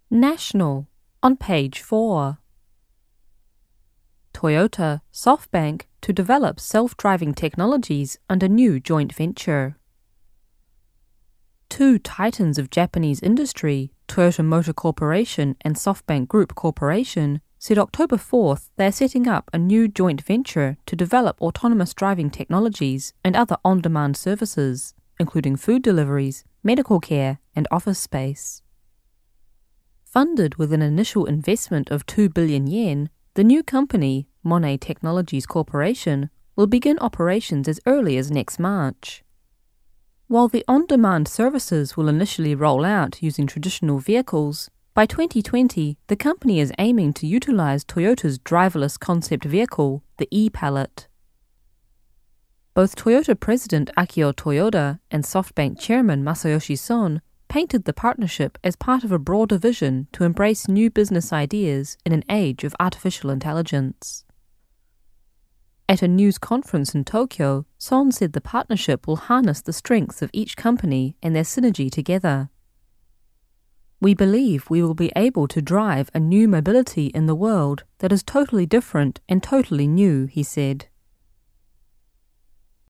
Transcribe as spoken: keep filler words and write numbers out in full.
National, on page four. Toyota, SoftBank to develop self-driving technologies under new joint venture. Two titans of Japanese industry, Toyota Motor Corporation and SoftBank Group Corporation, said October fourth they are setting up a new joint venture to develop autonomous driving technologies and other on-demand services, including food deliveries, medical care, and office space. Funded with an initial investment of two billion yen, the new company, Monet Technologies Corporation, will begin operations as early as next March. While the on-demand services will initially roll out using traditional vehicles, by twenty twenty the company is aiming to utilize Toyota's driverless concept vehicle, the e-Pallet. Both Toyota President Akio Toyoda and SoftBank Chairman Masayoshi Son painted the partnership as part of a broader vision to embrace new business ideas in an age of artificial intelligence. At a news conference in Tokyo, Son said the partnership will harness the strengths of each company and their synergy together. "We believe we will be able to drive a new mobility in the world that is totally different and totally new," he said.